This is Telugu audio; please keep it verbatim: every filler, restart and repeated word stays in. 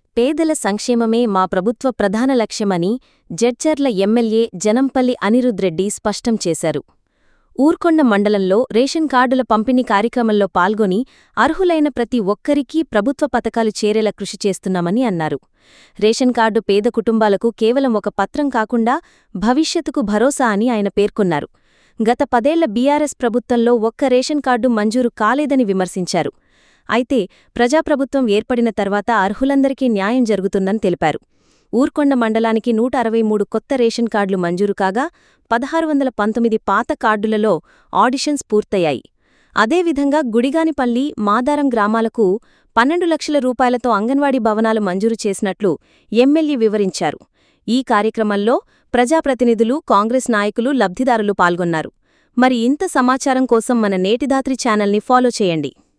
పేదల సంక్షేమమే మా ప్రభుత్వ ప్రధాన లక్ష్యమని జడ్చర్ల ఎమ్మెల్యే జనంపల్లి అనిరుద్ రెడ్డి స్పష్టం చేశారు. ఊర్కొండ మండలంలో రేషన్ కార్డుల పంపిణీ కార్యక్రమంలో పాల్గొని అర్హులైన ప్రతి ఒక్కరికీ ప్రభుత్వ పథకాలు చేరేలా కృషి చేస్తున్నామని అన్నారు. రేషన్ కార్డు పేద కుటుంబాలకు కేవలం ఒక పత్రం కాకుండా భవిష్యత్తుకు భరోసా అని ఆయన పేర్కొన్నారు. గత పదేళ్ల బీఆర్ఎస్ ప్రభుత్వంలో ఒక్క రేషన్ కార్డు మంజూరు కాలేదని విమర్శించారు. అయితే ప్రజాప్రభుత్వం ఏర్పడిన తర్వాత అర్హులందరికీ న్యాయం జరుగుతుందని తెలిపారు. ఊర్కొండ మండలానికి నూట అరవై మూడు కొత్త రేషన్ కార్డులు మంజూరు కాగా పదహారు వందల పంతొమ్మిది పాత కార్డులలో ఆడిషన్స్ పూర్తయ్యాయి. అదేవిధంగా గుడిగానిపల్లి, మాదారం గ్రామాలకు పన్నెండు లక్షల రూపాయలతో అంగన్వాడీ భవనాలు మంజూరు చేసినట్లు ఎమ్మెల్యే వివరించారు. ఈ కార్యక్రమంలో ప్రజాప్రతినిధులు, కాంగ్రెస్ నాయకులు, లబ్ధిదారులు పాల్గొన్నారు. మరి ఇంత సమాచారం కోసం మన నేటిదాత్రి ఛానల్ని ఫాలో చేయండి.